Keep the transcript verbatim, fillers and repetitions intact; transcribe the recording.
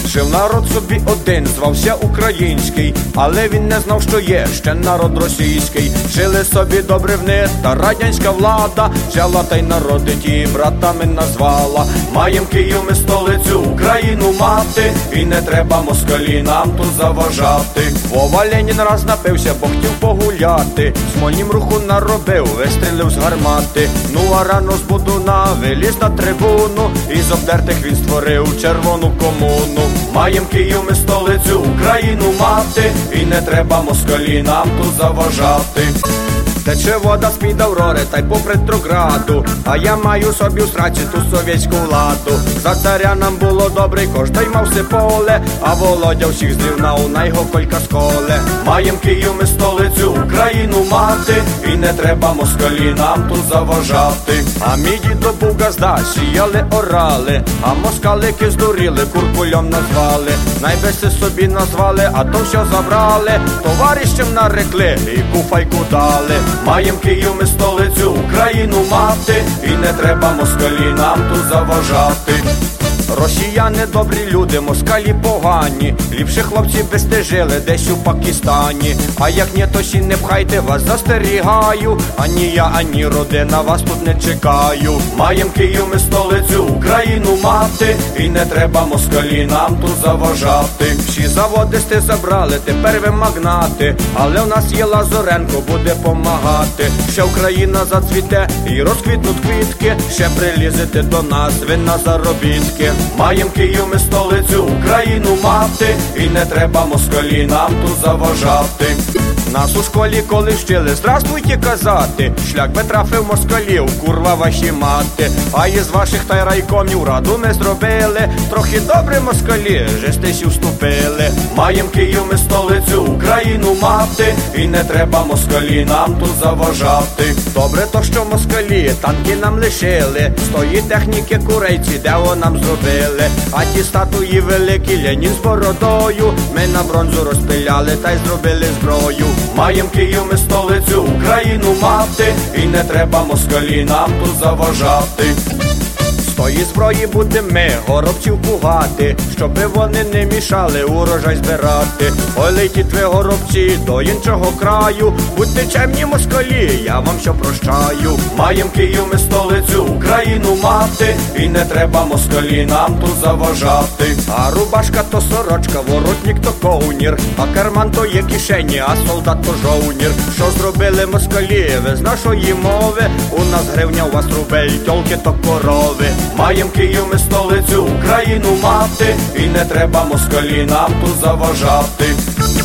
Жив народ собі один, звався український, але він не знав, що є ще народ російський. Жили собі добре в них, та радянська влада взяла та й народи ті братами назвала. Маєм Київ ми столицю, Україну мати, і не треба москалі нам тут заважати. Вова Ленін раз напився, бо хотів погуляти, Смольнім руху наробив, вистрілив з гармати. Ну а рано з будуна виліз на трибуну, і з обдертих він створив червону комуну. Маєм Київ ми столицю, Україну мати, і не треба москалі нам тут заважати. Тече вода з-під Аврори, та й попри Трограду, а я маю собі в сраці ту совєтську владу. За царя нам було добре, кожний мав все поле, а Володя всіх зрівнав, на його колька сколе. Маєм Київ ми столицю, Україну мати, і не треба москалі нам тут заважати. А мій дідо був газда, сіяли, орали, а москалики здуріли, куркульом назвали. Найбеси собі назвали, а то все забрали, товарищам нарекли і куфайку дали. Маєм Київ ми столицю, Україну мати, і не треба москалі нам тут заважати. Росіяни добрі люди, москалі погані, ліпше хлопці би стежили десь у Пакистані. А як ні, то сі не пхайте, вас застерігаю, ані я, ані родина вас тут не чекаю. Маєм Київ ми столицю, Україну мати, і не треба москалі нам тут заважати. Всі заводи сте забрали, тепер ви магнати, але в нас є Лазоренко, буде помагати. Ще Україна зацвіте і розквітнуть квітки, ще прилізете до нас ви на заробітки. Маєм Київ ми столицю, Україну мати, і не треба москалі нам тут заважати. Нас у школі коли вчили «Здравствуйте» казати, шлях би трафив москалів, курва ваші мати. А із ваших та й райкомів раду ми зробили, трохи добре москалі, жестисі вступили. Маєм Київ ми столицю, Україну мати, і не треба москалі нам тут заважати. Добре то, що москалі танки нам лишили, з тої техніки курейці, де о нам зробили. А ті статуї великі, Ленін з бородою, ми на бронзу розпиляли та й зробили зброю. Маєм Київ ми столицю, Україну мати, і не треба москалі нам тут заважати. З тої зброї будемо ми горобців пугати, щоби вони не мішали урожай збирати. Ой, летіть ви, горобці, до іншого краю, будьте чемні москалі, я вам що прощаю. Маєм Київ ми столицю, Україну мати, і не треба москалі нам тут заважати. А рубашка то сорочка, воротник то ковнір, а карман то є кишені, а солдат то жовнір. Що зробили москалі, ви з нашої мови, у нас гривня, у вас рубель, тьолки то корови. Маєм Київ ми столицю, Україну мати, і не треба москалі нам тут заважати.